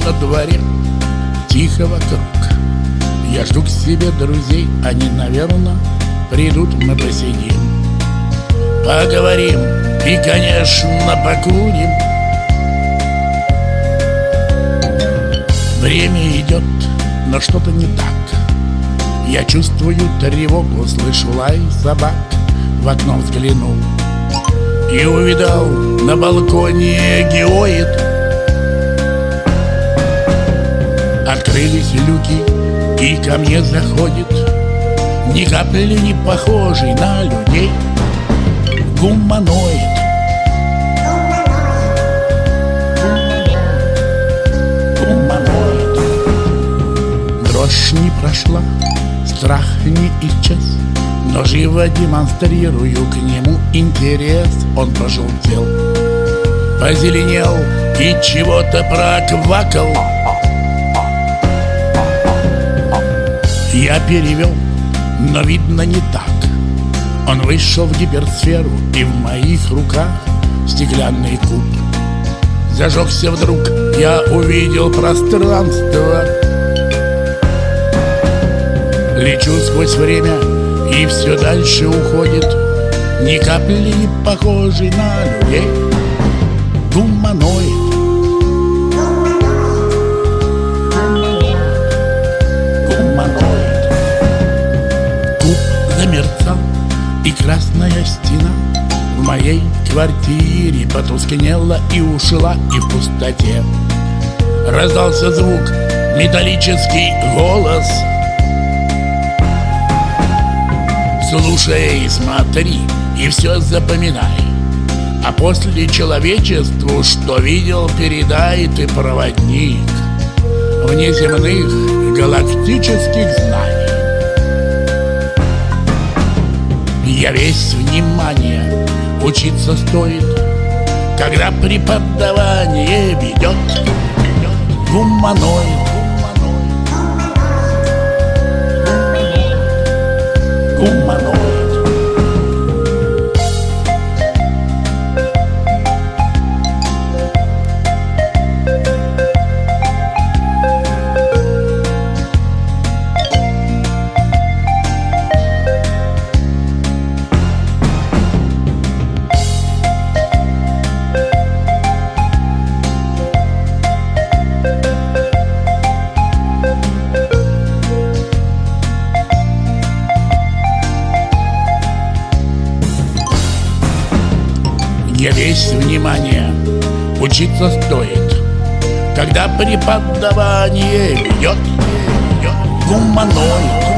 на дворе, тихо вокруг. Я жду к себе друзей, они, наверное, придут, мы посидим, поговорим и, конечно, покурим. Время идет, но что-то не так. Я чувствую тревогу, слышу лай собак. В окно взглянул и увидал на балконе геоид. Открылись люки, и ко мне заходит ни капли не похожий на людей гуманоид. Дрожь не прошла, страх не исчез, но живо демонстрирую к нему интерес. Он пожелтел, позеленел и чего-то проквакал. Я перевел, но видно не так. Он вышел в гиперсферу, и в моих руках стеклянный куб. Зажегся вдруг, я увидел пространство. Лечу сквозь время, и все дальше уходит ни капли не похожий на людей гуманоид. Куб замерцал, и красная стена в моей квартире потускнела и ушла, и в пустоте раздался звук, металлический голос. Слушай, смотри и все запоминай, а после человечеству, что видел, передай. Ты проводник внеземных галактических знаний. Я весь внимание, учиться стоит, когда преподавание ведет гуманоид. Гуманоид. Я весь внимание, учиться стоит, когда преподавание ведет гуманоид.